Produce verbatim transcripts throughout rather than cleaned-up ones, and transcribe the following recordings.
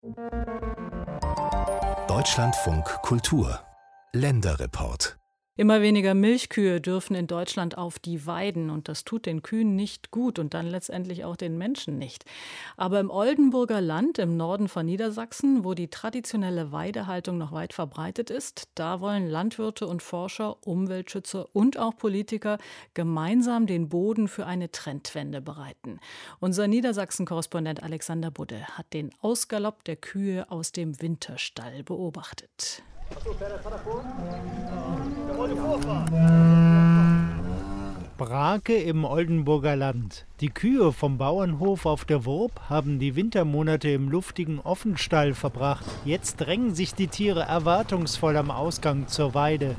Deutschlandfunk Kultur Länderreport. Immer weniger Milchkühe dürfen in Deutschland auf die Weiden und das tut den Kühen nicht gut und dann letztendlich auch den Menschen nicht. Aber im Oldenburger Land im Norden von Niedersachsen, wo die traditionelle Weidehaltung noch weit verbreitet ist, da wollen Landwirte und Forscher, Umweltschützer und auch Politiker gemeinsam den Boden für eine Trendwende bereiten. Unser Niedersachsen-Korrespondent Alexander Budde hat den Ausgalopp der Kühe aus dem Winterstall beobachtet. Brake im Oldenburger Land. Die Kühe vom Bauernhof auf der Wurb haben die Wintermonate im luftigen Offenstall verbracht. Jetzt drängen sich die Tiere erwartungsvoll am Ausgang zur Weide.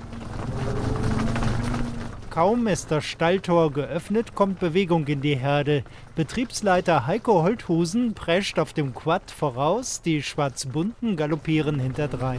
Kaum ist das Stalltor geöffnet, kommt Bewegung in die Herde. Betriebsleiter Heiko Holthusen prescht auf dem Quad voraus, die Schwarz-Bunten galoppieren hinterdrein.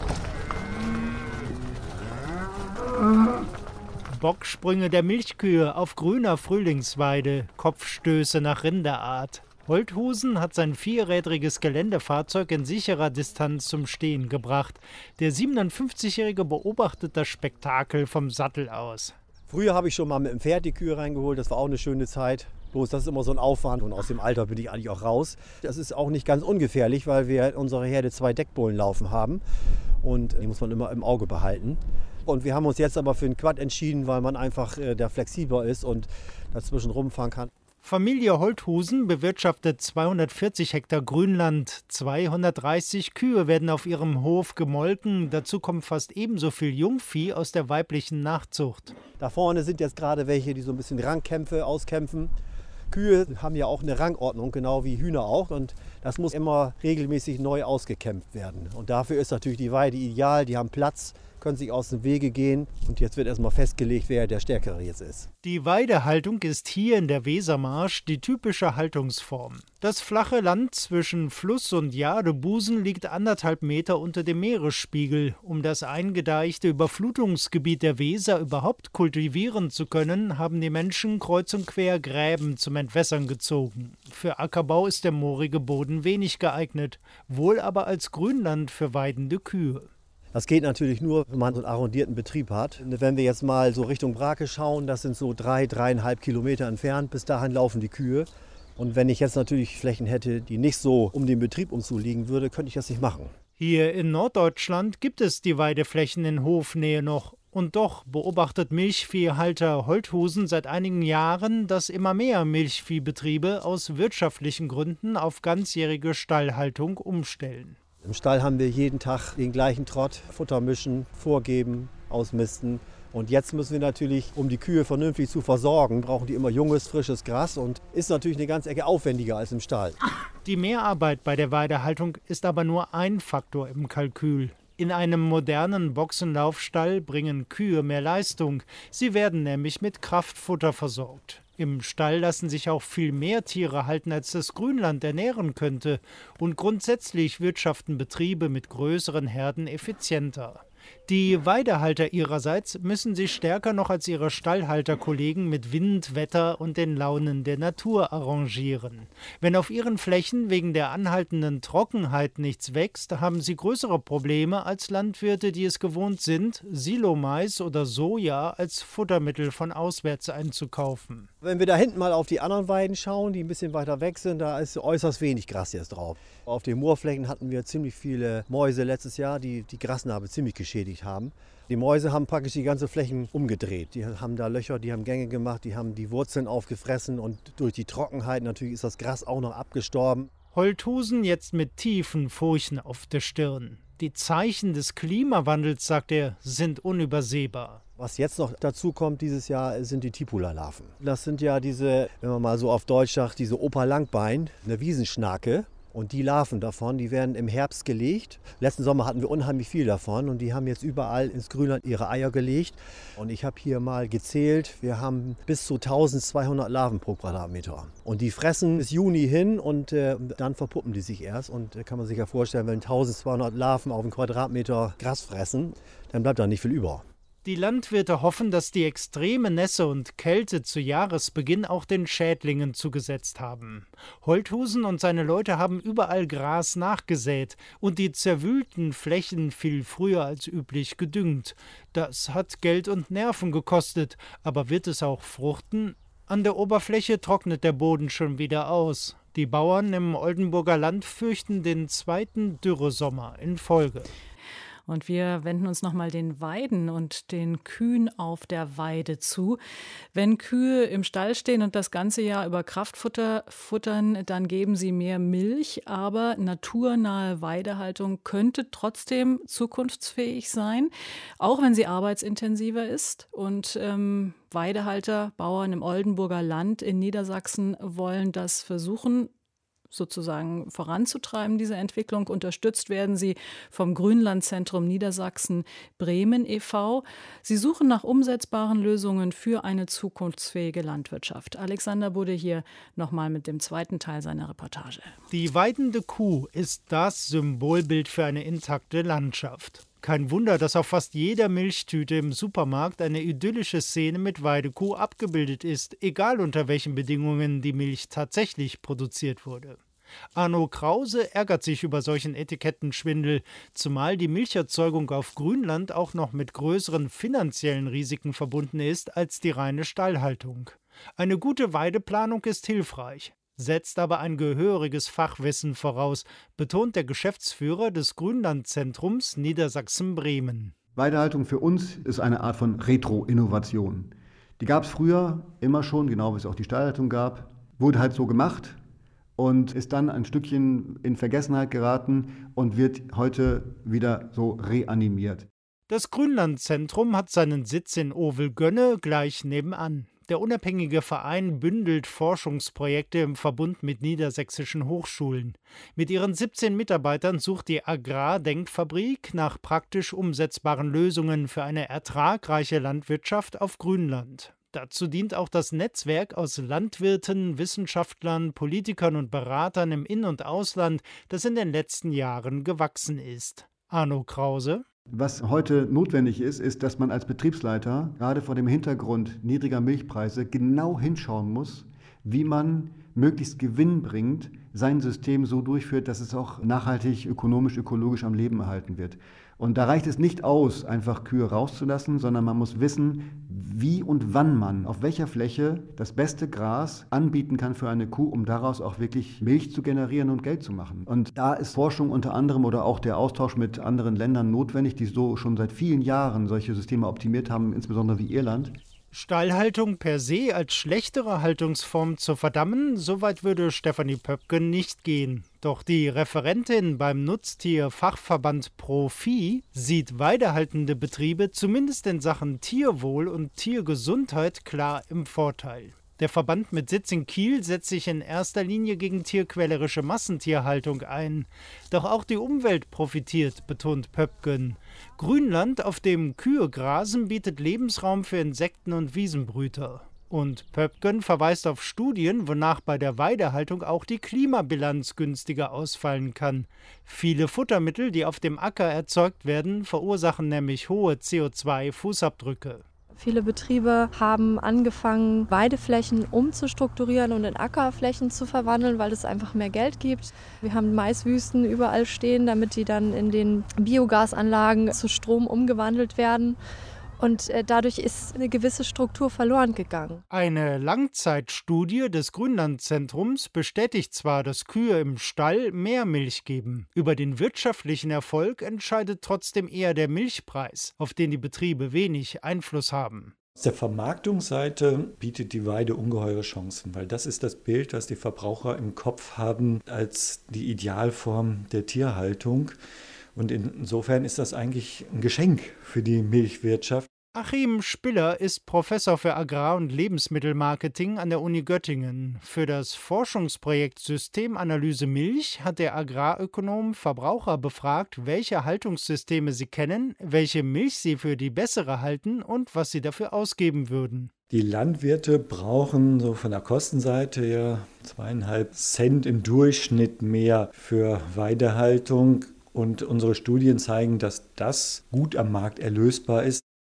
Bocksprünge der Milchkühe auf grüner Frühlingsweide, Kopfstöße nach Rinderart. Holthusen hat sein vierrädriges Geländefahrzeug in sicherer Distanz zum Stehen gebracht. Der siebenundfünfzigjährige beobachtet das Spektakel vom Sattel aus. Früher habe ich schon mal mit dem Pferd die Kühe reingeholt, das war auch eine schöne Zeit. Bloß das ist immer so ein Aufwand und aus dem Alter bin ich eigentlich auch raus. Das ist auch nicht ganz ungefährlich, weil wir in unserer Herde zwei Deckbullen laufen haben und die muss man immer im Auge behalten. Und wir haben uns jetzt aber für einen Quad entschieden, weil man einfach äh, da flexibler ist und dazwischen rumfahren kann. Familie Holthusen bewirtschaftet zweihundertvierzig Hektar Grünland. zweihundertdreißig Kühe werden auf ihrem Hof gemolken. Dazu kommt fast ebenso viel Jungvieh aus der weiblichen Nachzucht. Da vorne sind jetzt gerade welche, die so ein bisschen Rangkämpfe auskämpfen. Kühe haben ja auch eine Rangordnung, genau wie Hühner auch. Und das muss immer regelmäßig neu ausgekämpft werden. Und dafür ist natürlich die Weide ideal. Die haben Platz, können sich aus dem Wege gehen. Und jetzt wird erstmal festgelegt, wer der Stärkere jetzt ist. Die Weidehaltung ist hier in der Wesermarsch die typische Haltungsform. Das flache Land zwischen Fluss und Jadebusen liegt anderthalb Meter unter dem Meeresspiegel. Um das eingedeichte Überflutungsgebiet der Weser überhaupt kultivieren zu können, haben die Menschen kreuz und quer Gräben zum Entwässern gezogen. Für Ackerbau ist der moorige Boden wenig geeignet, wohl aber als Grünland für weidende Kühe. Das geht natürlich nur, wenn man so einen arrondierten Betrieb hat. Wenn wir jetzt mal so Richtung Brake schauen, das sind so drei, dreieinhalb Kilometer entfernt. Bis dahin laufen die Kühe. Und wenn ich jetzt natürlich Flächen hätte, die nicht so um den Betrieb umzuliegen würde, könnte ich das nicht machen. Hier in Norddeutschland gibt es die Weideflächen in Hofnähe noch. Und doch beobachtet Milchviehhalter Holthusen seit einigen Jahren, dass immer mehr Milchviehbetriebe aus wirtschaftlichen Gründen auf ganzjährige Stallhaltung umstellen. Im Stall haben wir jeden Tag den gleichen Trott, Futter mischen, vorgeben, ausmisten. Und jetzt müssen wir natürlich, um die Kühe vernünftig zu versorgen, brauchen die immer junges, frisches Gras und ist natürlich eine ganze Ecke aufwendiger als im Stall. Die Mehrarbeit bei der Weidehaltung ist aber nur ein Faktor im Kalkül. In einem modernen Boxenlaufstall bringen Kühe mehr Leistung. Sie werden nämlich mit Kraftfutter versorgt. Im Stall lassen sich auch viel mehr Tiere halten, als das Grünland ernähren könnte. Und grundsätzlich wirtschaften Betriebe mit größeren Herden effizienter. Die Weidehalter ihrerseits müssen sich stärker noch als ihre Stallhalterkollegen mit Wind, Wetter und den Launen der Natur arrangieren. Wenn auf ihren Flächen wegen der anhaltenden Trockenheit nichts wächst, haben sie größere Probleme als Landwirte, die es gewohnt sind, Silomais oder Soja als Futtermittel von auswärts einzukaufen. Wenn wir da hinten mal auf die anderen Weiden schauen, die ein bisschen weiter weg sind, da ist äußerst wenig Gras jetzt drauf. Auf den Moorflächen hatten wir ziemlich viele Mäuse letztes Jahr, die die Grasnarbe ziemlich geschädigt haben. Die Mäuse haben praktisch die ganze Flächen umgedreht. Die haben da Löcher, die haben Gänge gemacht, die haben die Wurzeln aufgefressen und durch die Trockenheit natürlich ist das Gras auch noch abgestorben. Holthusen jetzt mit tiefen Furchen auf der Stirn. Die Zeichen des Klimawandels, sagt er, sind unübersehbar. Was jetzt noch dazu kommt dieses Jahr, sind die Tipula-Larven. Das sind ja diese, wenn man mal so auf Deutsch sagt, diese Opa-Langbein, eine Wiesenschnake. Und die Larven davon, die werden im Herbst gelegt. Letzten Sommer hatten wir unheimlich viel davon und die haben jetzt überall ins Grünland ihre Eier gelegt. Und ich habe hier mal gezählt, wir haben bis zu eintausendzweihundert Larven pro Quadratmeter. Und die fressen bis Juni hin und äh, dann verpuppen die sich erst. Und da kann man sich ja vorstellen, wenn eintausendzweihundert Larven auf einen Quadratmeter Gras fressen, dann bleibt da nicht viel über. Die Landwirte hoffen, dass die extreme Nässe und Kälte zu Jahresbeginn auch den Schädlingen zugesetzt haben. Holthusen und seine Leute haben überall Gras nachgesät und die zerwühlten Flächen viel früher als üblich gedüngt. Das hat Geld und Nerven gekostet, aber wird es auch fruchten? An der Oberfläche trocknet der Boden schon wieder aus. Die Bauern im Oldenburger Land fürchten den zweiten Dürresommer in Folge. Und wir wenden uns nochmal den Weiden und den Kühen auf der Weide zu. Wenn Kühe im Stall stehen und das ganze Jahr über Kraftfutter futtern, dann geben sie mehr Milch. Aber naturnahe Weidehaltung könnte trotzdem zukunftsfähig sein, auch wenn sie arbeitsintensiver ist. Und ähm, Weidehalter, Bauern im Oldenburger Land in Niedersachsen wollen das versuchen, sozusagen voranzutreiben, diese Entwicklung. Unterstützt werden sie vom Grünlandzentrum Niedersachsen Bremen e V Sie suchen nach umsetzbaren Lösungen für eine zukunftsfähige Landwirtschaft. Alexander Budde hier nochmal mit dem zweiten Teil seiner Reportage. Die weidende Kuh ist das Symbolbild für eine intakte Landschaft. Kein Wunder, dass auf fast jeder Milchtüte im Supermarkt eine idyllische Szene mit Weidekuh abgebildet ist, egal unter welchen Bedingungen die Milch tatsächlich produziert wurde. Arno Krause ärgert sich über solchen Etikettenschwindel, zumal die Milcherzeugung auf Grünland auch noch mit größeren finanziellen Risiken verbunden ist als die reine Stallhaltung. Eine gute Weideplanung ist hilfreich, setzt aber ein gehöriges Fachwissen voraus, betont der Geschäftsführer des Grünlandzentrums Niedersachsen-Bremen. Weidehaltung für uns ist eine Art von Retro-Innovation. Die gab es früher immer schon, genau wie es auch die Stallhaltung gab. Wurde halt so gemacht und ist dann ein Stückchen in Vergessenheit geraten und wird heute wieder so reanimiert. Das Grünlandzentrum hat seinen Sitz in Ovelgönne gleich nebenan. Der unabhängige Verein bündelt Forschungsprojekte im Verbund mit niedersächsischen Hochschulen. Mit ihren siebzehn Mitarbeitern sucht die Agrardenkfabrik nach praktisch umsetzbaren Lösungen für eine ertragreiche Landwirtschaft auf Grünland. Dazu dient auch das Netzwerk aus Landwirten, Wissenschaftlern, Politikern und Beratern im In- und Ausland, das in den letzten Jahren gewachsen ist. Arno Krause: Was heute notwendig ist, ist, dass man als Betriebsleiter gerade vor dem Hintergrund niedriger Milchpreise genau hinschauen muss, wie man möglichst gewinnbringend sein System so durchführt, dass es auch nachhaltig, ökonomisch, ökologisch am Leben erhalten wird. Und da reicht es nicht aus, einfach Kühe rauszulassen, sondern man muss wissen, wie und wann man auf welcher Fläche das beste Gras anbieten kann für eine Kuh, um daraus auch wirklich Milch zu generieren und Geld zu machen. Und da ist Forschung unter anderem oder auch der Austausch mit anderen Ländern notwendig, die so schon seit vielen Jahren solche Systeme optimiert haben, insbesondere wie Irland. Stallhaltung per se als schlechtere Haltungsform zu verdammen, soweit würde Stefanie Pöpken nicht gehen. Doch die Referentin beim Nutztierfachverband Pro-Vieh sieht weidehaltende Betriebe zumindest in Sachen Tierwohl und Tiergesundheit klar im Vorteil. Der Verband mit Sitz in Kiel setzt sich in erster Linie gegen tierquälerische Massentierhaltung ein. Doch auch die Umwelt profitiert, betont Pöpken. Grünland, auf dem Kühe grasen, bietet Lebensraum für Insekten und Wiesenbrüter. Und Pöpken verweist auf Studien, wonach bei der Weidehaltung auch die Klimabilanz günstiger ausfallen kann. Viele Futtermittel, die auf dem Acker erzeugt werden, verursachen nämlich hohe C O zwei Fußabdrücke. Viele Betriebe haben angefangen, Weideflächen umzustrukturieren und in Ackerflächen zu verwandeln, weil es einfach mehr Geld gibt. Wir haben Maiswüsten überall stehen, damit die dann in den Biogasanlagen zu Strom umgewandelt werden. Und dadurch ist eine gewisse Struktur verloren gegangen. Eine Langzeitstudie des Grünlandzentrums bestätigt zwar, dass Kühe im Stall mehr Milch geben. Über den wirtschaftlichen Erfolg entscheidet trotzdem eher der Milchpreis, auf den die Betriebe wenig Einfluss haben. Aus der Vermarktungsseite bietet die Weide ungeheure Chancen, weil das ist das Bild, das die Verbraucher im Kopf haben als die Idealform der Tierhaltung. Und insofern ist das eigentlich ein Geschenk für die Milchwirtschaft. Achim Spiller ist Professor für Agrar- und Lebensmittelmarketing an der Uni Göttingen. Für das Forschungsprojekt Systemanalyse Milch hat der Agrarökonom Verbraucher befragt, welche Haltungssysteme sie kennen, welche Milch sie für die bessere halten und was sie dafür ausgeben würden. Die Landwirte brauchen so von der Kostenseite ja zweieinhalb Cent im Durchschnitt mehr für Weidehaltung. Und unsere Studien zeigen, dass das gut am Markt erlösbar ist.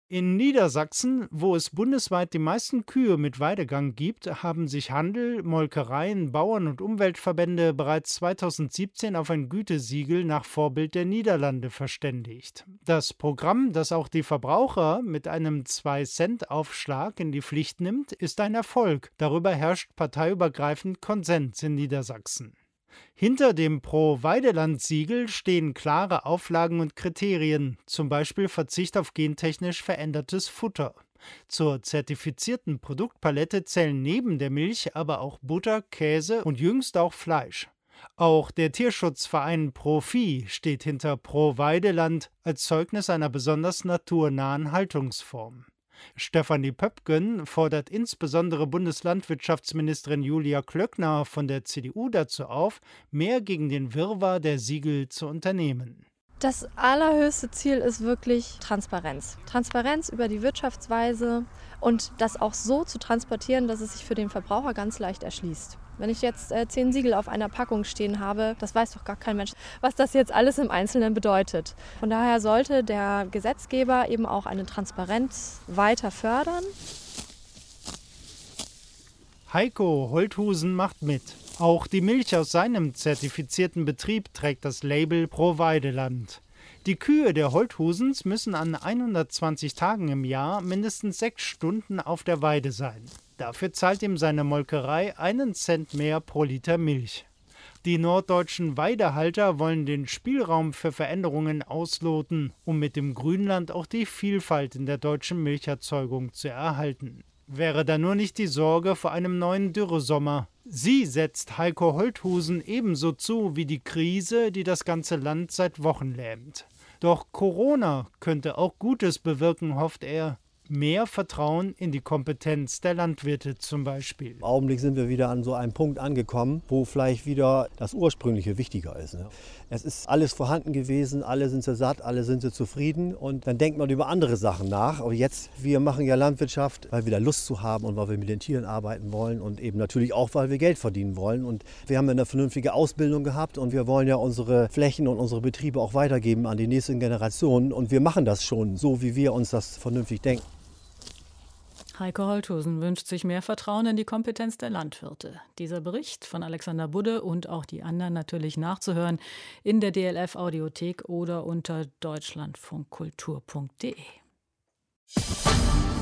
In Niedersachsen, wo es bundesweit die meisten Kühe mit Weidegang gibt, haben sich Handel, Molkereien, Bauern und Umweltverbände bereits zweitausendsiebzehn auf ein Gütesiegel nach Vorbild der Niederlande verständigt. Das Programm, das auch die Verbraucher mit einem zwei Cent Aufschlag in die Pflicht nimmt, ist ein Erfolg. Darüber herrscht parteiübergreifend Konsens in Niedersachsen. Hinter dem Pro-Weideland-Siegel stehen klare Auflagen und Kriterien, zum Beispiel Verzicht auf gentechnisch verändertes Futter. Zur zertifizierten Produktpalette zählen neben der Milch aber auch Butter, Käse und jüngst auch Fleisch. Auch der Tierschutzverein Pro-Vieh steht hinter Pro-Weideland als Zeugnis einer besonders naturnahen Haltungsform. Stefanie Pöpken fordert insbesondere Bundeslandwirtschaftsministerin Julia Klöckner von der C D U dazu auf, mehr gegen den Wirrwarr der Siegel zu unternehmen. Das allerhöchste Ziel ist wirklich Transparenz. Transparenz über die Wirtschaftsweise und das auch so zu transportieren, dass es sich für den Verbraucher ganz leicht erschließt. Wenn ich jetzt äh, zehn Siegel auf einer Packung stehen habe, das weiß doch gar kein Mensch, was das jetzt alles im Einzelnen bedeutet. Von daher sollte der Gesetzgeber eben auch eine Transparenz weiter fördern. Heiko Holthusen macht mit. Auch die Milch aus seinem zertifizierten Betrieb trägt das Label Pro-Weideland. Die Kühe der Holthusens müssen an hundertzwanzig Tagen im Jahr mindestens sechs Stunden auf der Weide sein. Dafür zahlt ihm seine Molkerei einen Cent mehr pro Liter Milch. Die norddeutschen Weidehalter wollen den Spielraum für Veränderungen ausloten, um mit dem Grünland auch die Vielfalt in der deutschen Milcherzeugung zu erhalten. Wäre da nur nicht die Sorge vor einem neuen Dürresommer. Sie setzt Heiko Holthusen ebenso zu wie die Krise, die das ganze Land seit Wochen lähmt. Doch Corona könnte auch Gutes bewirken, hofft er. Mehr Vertrauen in die Kompetenz der Landwirte zum Beispiel. Im Augenblick sind wir wieder an so einem Punkt angekommen, wo vielleicht wieder das Ursprüngliche wichtiger ist. Ne? Es ist alles vorhanden gewesen, alle sind sie satt, alle sind sie zufrieden und dann denkt man über andere Sachen nach. Aber jetzt, wir machen ja Landwirtschaft, weil wir da Lust zu haben und weil wir mit den Tieren arbeiten wollen und eben natürlich auch, weil wir Geld verdienen wollen. Und wir haben eine vernünftige Ausbildung gehabt und wir wollen ja unsere Flächen und unsere Betriebe auch weitergeben an die nächsten Generationen. Und wir machen das schon so, wie wir uns das vernünftig denken. Heiko Holthusen wünscht sich mehr Vertrauen in die Kompetenz der Landwirte. Dieser Bericht von Alexander Budde und auch die anderen natürlich nachzuhören in der D L F-Audiothek oder unter deutschlandfunkkultur punkt de.